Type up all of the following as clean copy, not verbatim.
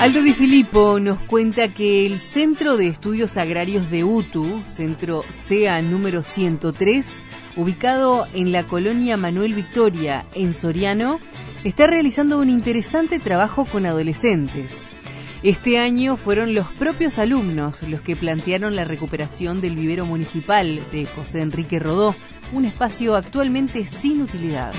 Aldo Di Filippo nos cuenta que el Centro de Estudios Agrarios de UTU, Centro CEA número 103, ubicado en la colonia Manuel Victoria, en Soriano, está realizando un interesante trabajo con adolescentes. Este año fueron los propios alumnos los que plantearon la recuperación del vivero municipal de José Enrique Rodó, un espacio actualmente sin utilidad.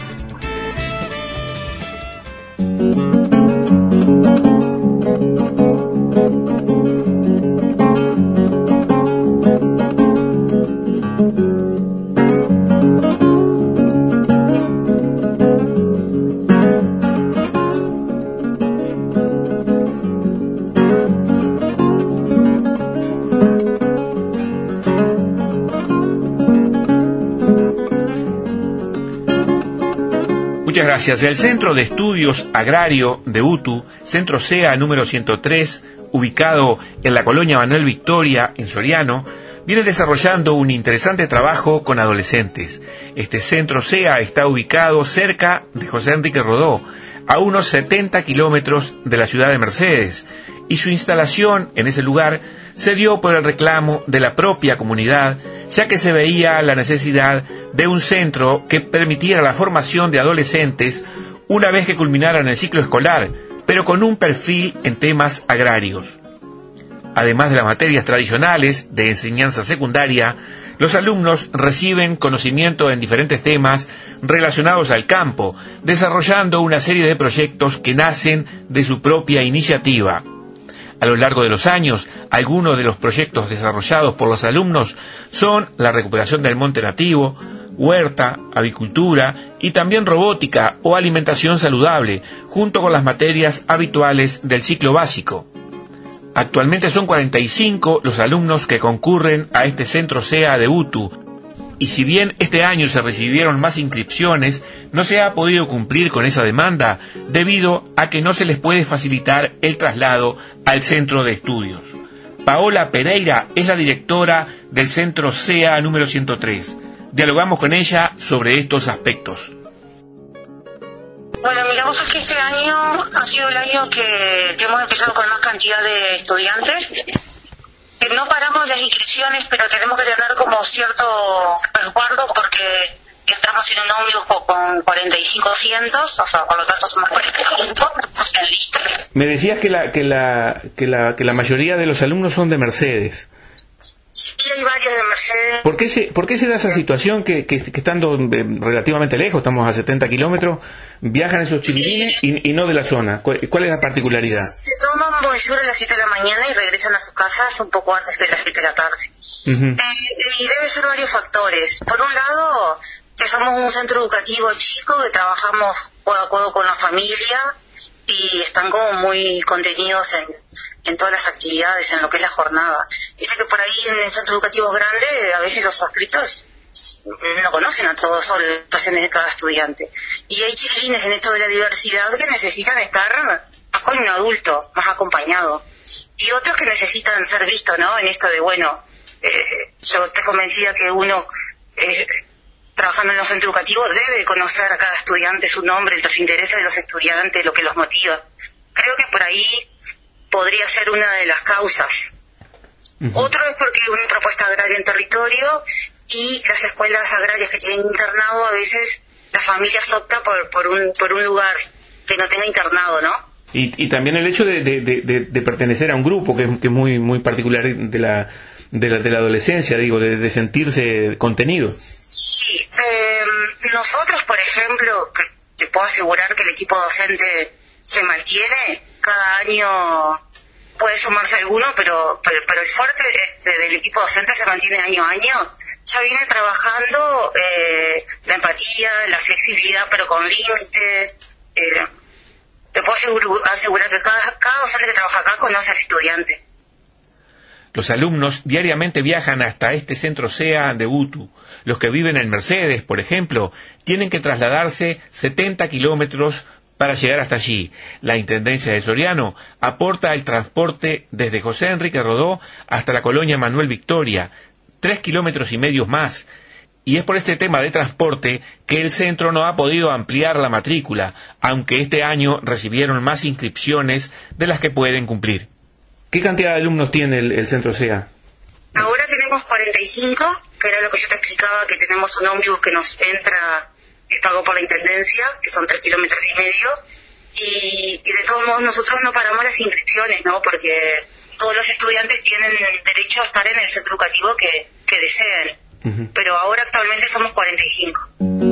Muchas gracias. El Centro de Estudios Agrario de UTU, Centro CEA número 103, ubicado en la colonia Manuel Victoria, en Soriano, viene desarrollando un interesante trabajo con adolescentes. Este Centro CEA está ubicado cerca de José Enrique Rodó, a unos 70 kilómetros de la ciudad de Mercedes, y su instalación en ese lugar se dio por el reclamo de la propia comunidad, ya que se veía la necesidad de un centro que permitiera la formación de adolescentes una vez que culminaran el ciclo escolar, pero con un perfil en temas agrarios. Además de las materias tradicionales de enseñanza secundaria, los alumnos reciben conocimiento en diferentes temas relacionados al campo, desarrollando una serie de proyectos que nacen de su propia iniciativa. A lo largo de los años, algunos de los proyectos desarrollados por los alumnos son la recuperación del monte nativo, huerta, avicultura y también robótica o alimentación saludable, junto con las materias habituales del ciclo básico. Actualmente son 45 los alumnos que concurren a este Centro CEA de UTU, y si bien este año se recibieron más inscripciones, no se ha podido cumplir con esa demanda debido a que no se les puede facilitar el traslado al centro de estudios. Paola Pereira es la directora del Centro CEA número 103. Dialogamos con ella sobre estos aspectos. Bueno, mira, vos es que este año ha sido el año que hemos empezado con más cantidad de estudiantes. No paramos las inscripciones, pero tenemos que tener como cierto resguardo porque estamos en un ómnibus con 45 asientos, o sea, por lo tanto somos 45 en lista. Me decías que la mayoría de los alumnos son de Mercedes. Sí, hay varios de Mercedes. ¿Por qué se da esa situación que estando relativamente lejos, estamos a 70 kilómetros, viajan esos chiquilines y no de la zona? ¿Cuál es la particularidad? Se toman bonjour a las 7 de la mañana y regresan a sus casas un poco antes de las 7 de la tarde. Uh-huh. Y debe ser varios factores. Por un lado, que somos un centro educativo chico, que trabajamos codo a codo con la familia y están como muy contenidos en todas las actividades, en lo que es la jornada. Viste que por ahí en centros educativos grandes a veces los adscritos no conocen a todas las situaciones de cada estudiante. Y hay chiquilines en esto de la diversidad que necesitan estar más con un adulto, más acompañado. Y otros que necesitan ser vistos, ¿no? En esto de, bueno, yo estoy convencida que uno... trabajando en los centros educativos debe conocer a cada estudiante su nombre, los intereses de los estudiantes, lo que los motiva. Creo que por ahí podría ser una de las causas. Uh-huh. Otro es porque hay una propuesta agraria en territorio y las escuelas agrarias que tienen internado, a veces las familias optan por un lugar que no tenga internado, ¿no? Y también el hecho de pertenecer a un grupo que es muy particular de la adolescencia, digo, de sentirse contenido. Sí, nosotros, por ejemplo, que te puedo asegurar que el equipo docente se mantiene, cada año puede sumarse alguno, pero el fuerte del equipo docente se mantiene año a año. Ya viene trabajando la empatía, la flexibilidad, pero con límite. Te puedo asegurar que cada docente que trabaja acá conoce al estudiante. Los alumnos diariamente viajan hasta este Centro CEA de UTU. Los que viven en Mercedes, por ejemplo, tienen que trasladarse 70 kilómetros para llegar hasta allí. La Intendencia de Soriano aporta el transporte desde José Enrique Rodó hasta la colonia Manuel Victoria, 3,5 kilómetros más, Y es por este tema de transporte que el centro no ha podido ampliar la matrícula, aunque este año recibieron más inscripciones de las que pueden cumplir. ¿Qué cantidad de alumnos tiene el centro SEA? Ahora tenemos 45, que era lo que yo te explicaba, que tenemos un ómnibus que nos entra, es pago por la Intendencia, que son 3,5 kilómetros. Y de todos modos nosotros no paramos las inscripciones, ¿no? Porque todos los estudiantes tienen derecho a estar en el centro educativo que deseen. Uh-huh. Pero ahora actualmente somos 45.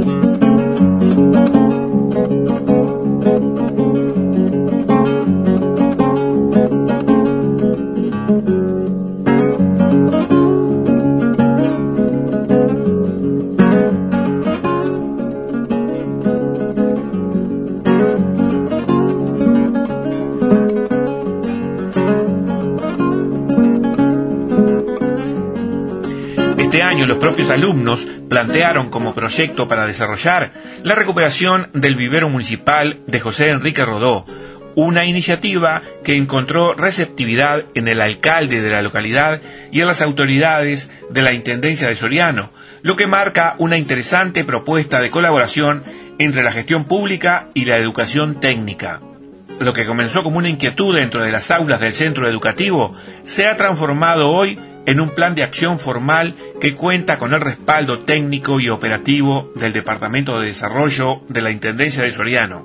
Este año los propios alumnos plantearon como proyecto para desarrollar la recuperación del vivero municipal de José Enrique Rodó, una iniciativa que encontró receptividad en el alcalde de la localidad y en las autoridades de la Intendencia de Soriano, lo que marca una interesante propuesta de colaboración entre la gestión pública y la educación técnica. Lo que comenzó como una inquietud dentro de las aulas del centro educativo se ha transformado hoy en un plan de acción formal que cuenta con el respaldo técnico y operativo del Departamento de Desarrollo de la Intendencia de Soriano.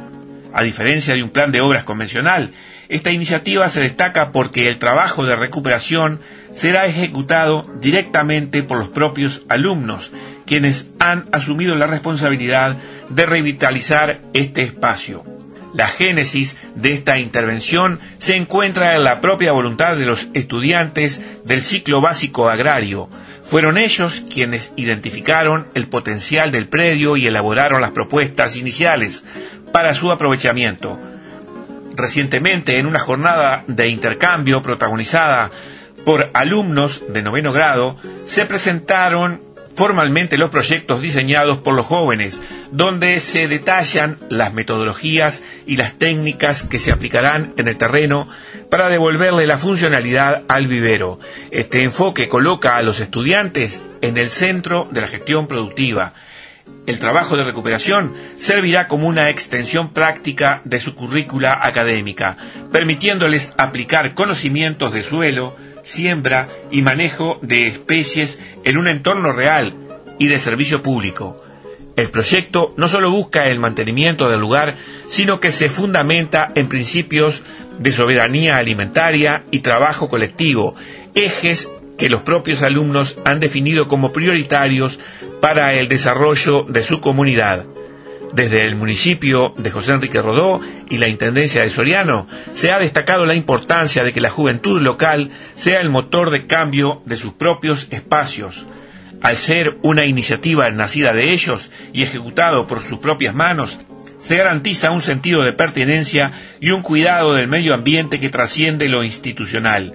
A diferencia de un plan de obras convencional, esta iniciativa se destaca porque el trabajo de recuperación será ejecutado directamente por los propios alumnos, quienes han asumido la responsabilidad de revitalizar este espacio. La génesis de esta intervención se encuentra en la propia voluntad de los estudiantes del ciclo básico agrario. Fueron ellos quienes identificaron el potencial del predio y elaboraron las propuestas iniciales para su aprovechamiento. Recientemente, en una jornada de intercambio protagonizada por alumnos de 9º grado, se presentaron formalmente los proyectos diseñados por los jóvenes, donde se detallan las metodologías y las técnicas que se aplicarán en el terreno para devolverle la funcionalidad al vivero. Este enfoque coloca a los estudiantes en el centro de la gestión productiva. El trabajo de recuperación servirá como una extensión práctica de su currícula académica, permitiéndoles aplicar conocimientos de suelo, siembra y manejo de especies en un entorno real y de servicio público. El proyecto no solo busca el mantenimiento del lugar, sino que se fundamenta en principios de soberanía alimentaria y trabajo colectivo, ejes que los propios alumnos han definido como prioritarios para el desarrollo de su comunidad. Desde el municipio de José Enrique Rodó y la Intendencia de Soriano se ha destacado la importancia de que la juventud local sea el motor de cambio de sus propios espacios. Al ser una iniciativa nacida de ellos y ejecutado por sus propias manos, se garantiza un sentido de pertenencia y un cuidado del medio ambiente que trasciende lo institucional.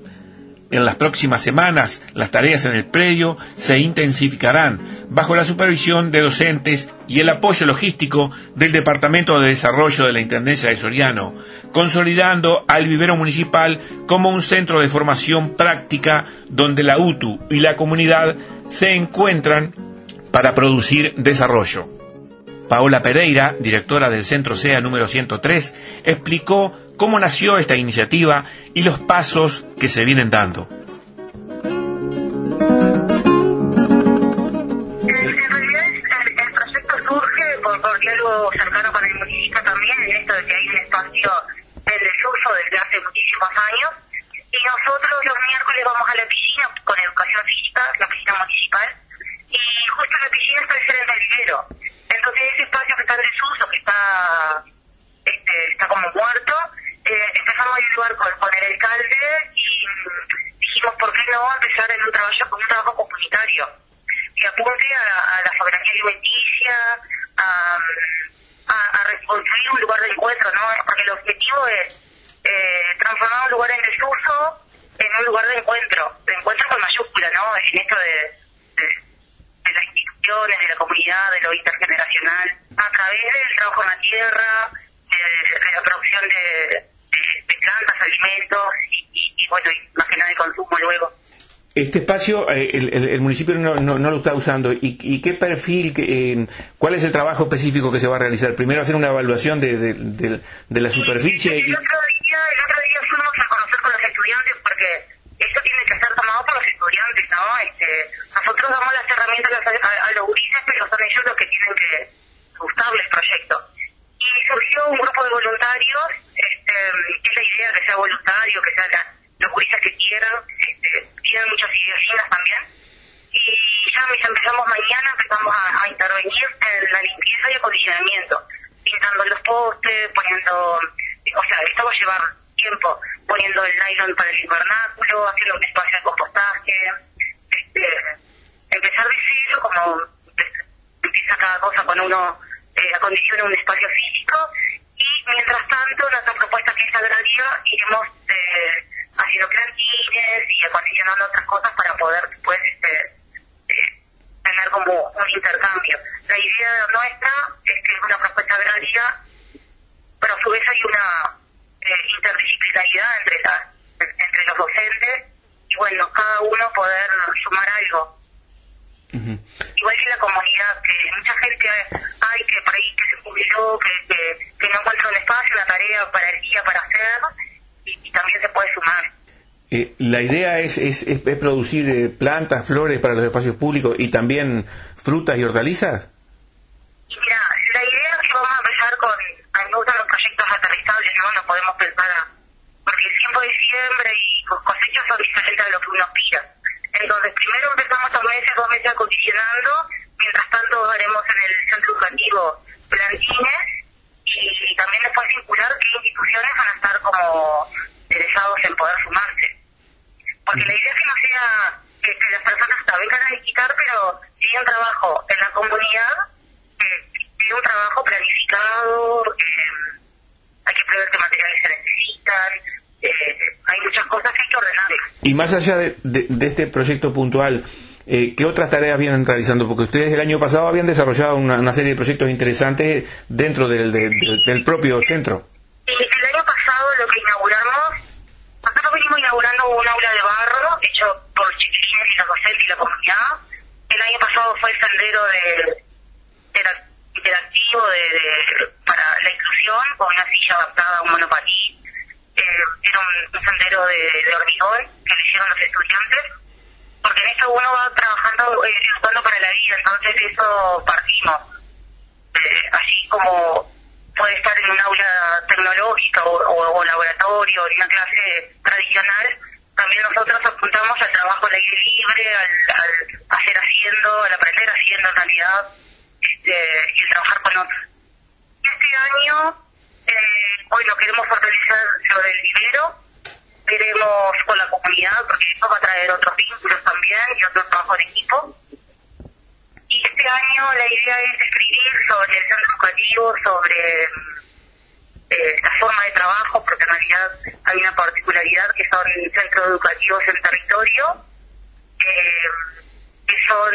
En las próximas semanas, las tareas en el predio se intensificarán bajo la supervisión de docentes y el apoyo logístico del Departamento de Desarrollo de la Intendencia de Soriano, consolidando al vivero municipal como un centro de formación práctica donde la UTU y la comunidad se encuentran para producir desarrollo. Paola Pereira, directora del Centro SEA número 103, explicó cómo nació esta iniciativa y los pasos que se vienen dando. En realidad el proyecto surge por diálogo cercano con el municipio también, en esto de que hay un espacio en desuso desde hace muchísimos años, y nosotros los miércoles vamos a la piscina con educación física, la piscina municipal, y justo la piscina está enfrente del vivero. Entonces ese espacio que está en desuso, que está como muerto, empezamos a dialogar con el alcalde y dijimos por qué no empezar en un trabajo comunitario que apunte a la soberanía alimenticia, a reconstruir un lugar de encuentro, ¿no? Porque el objetivo es transformar un lugar en desuso en un lugar de encuentro con mayúscula, ¿no? En esto de las instituciones, de la comunidad, de lo intergeneracional, a través del trabajo en la tierra, de la producción de plantas, alimentos y bueno, y más que nada de consumo luego. Este espacio, el municipio no lo está usando. ¿Y qué perfil, cuál es el trabajo específico que se va a realizar? Primero hacer una evaluación de la superficie. El otro día fuimos a conocer con los estudiantes, porque esto tiene que ser tomado por los estudiantes, ¿no? Nosotros damos las herramientas a los gurises, pero son ellos los que tienen que gustarles el proyecto. Y surgió un grupo de voluntarios, que es la idea que sea voluntario, que sea los gurises que quieran, tienen muchas ideas también. Y ya empezamos mañana, empezamos a intervenir en la limpieza y acondicionamiento, pintando los postes, poniendo, esto va a llevar tiempo, poniendo el nylon para el invernáculo, haciendo un espacio de compostaje, empezar de cero, como empieza cada cosa cuando uno acondiciona un espacio físico, y mientras tanto nuestra propuesta que es agraria, iremos haciendo plantines y acondicionando otras cosas para poder después tener como un intercambio. La idea nuestra es que es una propuesta agraria, pero a su vez hay una interdisciplinaridad entre los docentes, y bueno, cada uno poder sumar algo. Uh-huh. Igual que la comunidad, que mucha gente hay que por ahí que se jubiló, que no encuentra un espacio, una tarea para el día para hacer, y también se puede sumar. La idea es producir plantas, flores para los espacios públicos y también frutas y hortalizas. Y mira, la idea es que vamos a empezar con, a mí me gustan los proyectos aterrizables, no podemos pensar porque el tiempo de siembra y cosechas son diferentes a lo que uno aspira. Entonces primero empezamos 2 meses acondicionando, mientras tanto haremos en el centro educativo plantines, y también después vincular qué instituciones van a estar como interesados en poder sumarse. Porque la idea es que no sea que las personas vengan a visitar, pero si hay un trabajo en la comunidad, hay un trabajo planificado, hay que prever qué materiales se necesitan, hay muchas cosas que hay que ordenarlas. Y más allá de este proyecto puntual, ¿qué otras tareas vienen realizando? Porque ustedes el año pasado habían desarrollado una serie de proyectos interesantes dentro del propio centro. El año pasado lo que nosotros venimos inaugurando un aula de barro hecho por los chiquilines y los docentes y la comunidad. El año pasado fue el sendero interactivo para la inclusión, con una silla adaptada a un monopatí. Era un sendero de hormigón que lo hicieron los estudiantes, porque en esto uno va trabajando, educando para la vida, entonces de eso partimos. Así como puede estar en un aula tecnológica o laboratorio, en una clase tradicional, también nosotros apuntamos al trabajo al aire libre, al hacer haciendo, al aprender haciendo en realidad, y el trabajar con otros. Y este año, queremos fortalecer lo del vivero, veremos con la comunidad, porque esto va a traer otros vínculos también y otro trabajo de equipo. Y este año la idea es escribir sobre el centro educativo, sobre la forma de trabajo, porque en realidad hay una particularidad que son centros educativos en territorio, que son,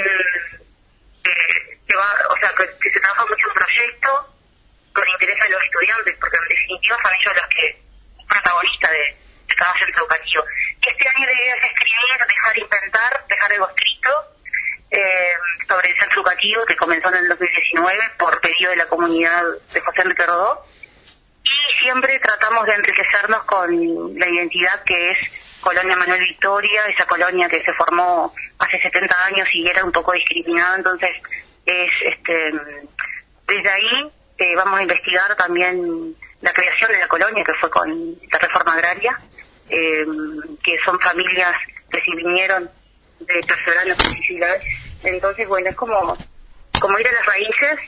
que se trabaja mucho en proyectos con interés a los estudiantes, porque en definitiva son ellos los que protagonistas de cada centro educativo. Y este año la idea es escribir, dejar algo escrito sobre el centro educativo que comenzó en el 2019 por pedido de la comunidad de José Enrique Rodó, y siempre tratamos de enriquecernos con la identidad que es Colonia Manuel Victoria, esa colonia que se formó hace 70 años y era un poco discriminada, entonces desde ahí vamos a investigar también la creación de la colonia, que fue con la reforma agraria, que son familias que se vinieron de terceranos y Sicilia. Entonces, bueno, es como ir a las raíces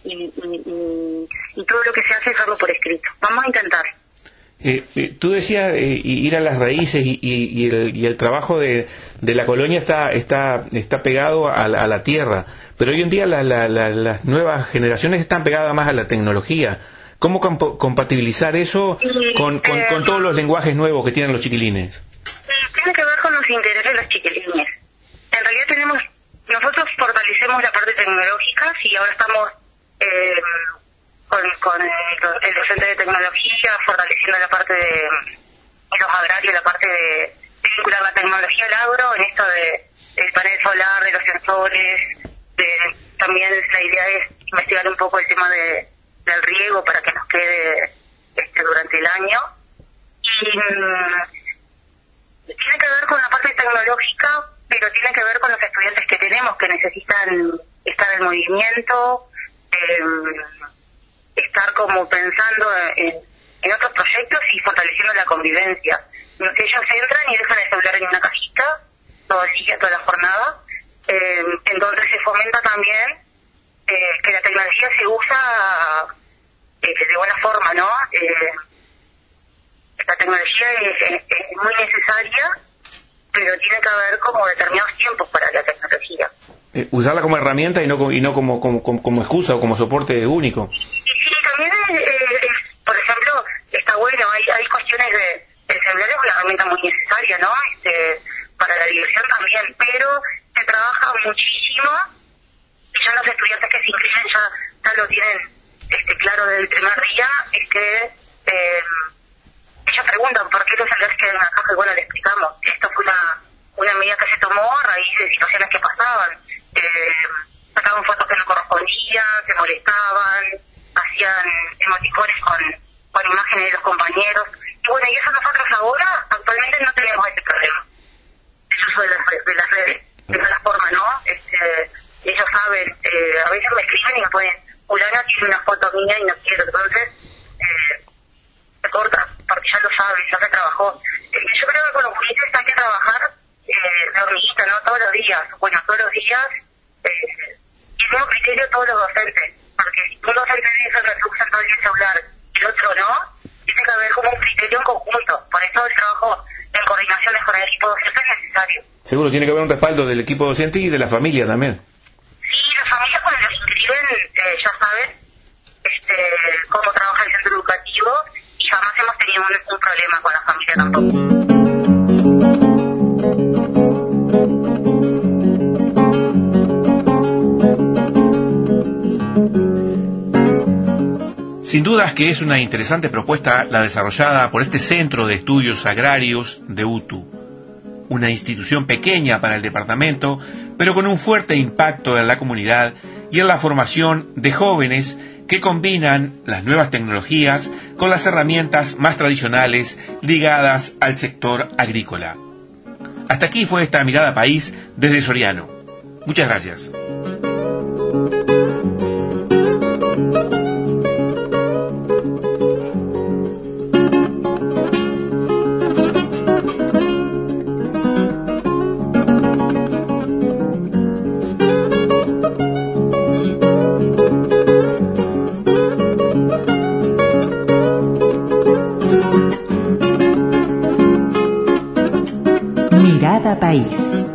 y todo lo que se hace es hacerlo por escrito. Vamos a intentar. Tú decías ir a las raíces y el trabajo de la colonia está pegado a la tierra, pero hoy en día las nuevas generaciones están pegadas más a la tecnología. ¿Cómo compatibilizar eso con todos los lenguajes nuevos que tienen los chiquilines? Tiene que ver con los intereses de los chiquilines. En realidad nosotros fortalecemos la parte tecnológica y ahora estamos con el docente de tecnología fortaleciendo la parte de los agrarios, la parte de vincular la tecnología al agro en esto del panel solar, de los sensores, también la idea es investigar un poco el tema del riego para que nos quede durante el año. Y tiene que ver con la parte tecnológica, pero tiene que ver con los estudiantes que tenemos que necesitan estar en movimiento, estar como pensando en otros proyectos y fortaleciendo la convivencia. Ellos entran y dejan el celular en una cajita todo el día, toda la jornada. Entonces se fomenta también que la tecnología se usa de buena forma, ¿no? La tecnología es muy necesaria, pero tiene que haber como determinados tiempos para la tecnología. Usarla como herramienta y no como excusa o como soporte único. Y sí, también por ejemplo, está bueno, hay cuestiones el celular es una herramienta muy necesaria, ¿no? Para la diversión también, pero se trabaja muchísimo y ya los estudiantes que se inscriben ya lo tienen claro desde el primer día, es que ellos preguntan por qué los celulares quedan en la caja y bueno, le explicamos. Esto fue una medida que se tomó a raíz de situaciones que pasaban. Sacaban fotos que no correspondían, se molestaban, hacían emoticones con imágenes de los compañeros. Y bueno, y eso nosotros ahora actualmente no tenemos ese problema. El uso de las redes, de la forma, ¿no? Ellos saben, a veces me escriben y me ponen, fulana tiene una foto mía y no quiero, entonces se corta, porque ya lo saben, ya se trabajó. Yo creo que con los juguetes hay que trabajar de hormiguita, ¿no? Todos los días, bueno, todos los días, y el mismo criterio todos los docentes, porque si un docente dice que usa todo el celular y el otro no, tiene que haber como un criterio en conjunto, por eso el trabajo en coordinaciones con el equipo docente es necesario. Seguro, tiene que haber un respaldo del equipo docente y de la familia también. Sí, las familias cuando los inscriben ya saben cómo trabaja el centro educativo y jamás hemos tenido un problema con la familia tampoco. Sin dudas que es una interesante propuesta la desarrollada por este Centro de Estudios Agrarios de UTU, una institución pequeña para el departamento, pero con un fuerte impacto en la comunidad y en la formación de jóvenes que combinan las nuevas tecnologías con las herramientas más tradicionales ligadas al sector agrícola. Hasta aquí fue esta Mirada País desde Soriano. Muchas gracias. Mirada País.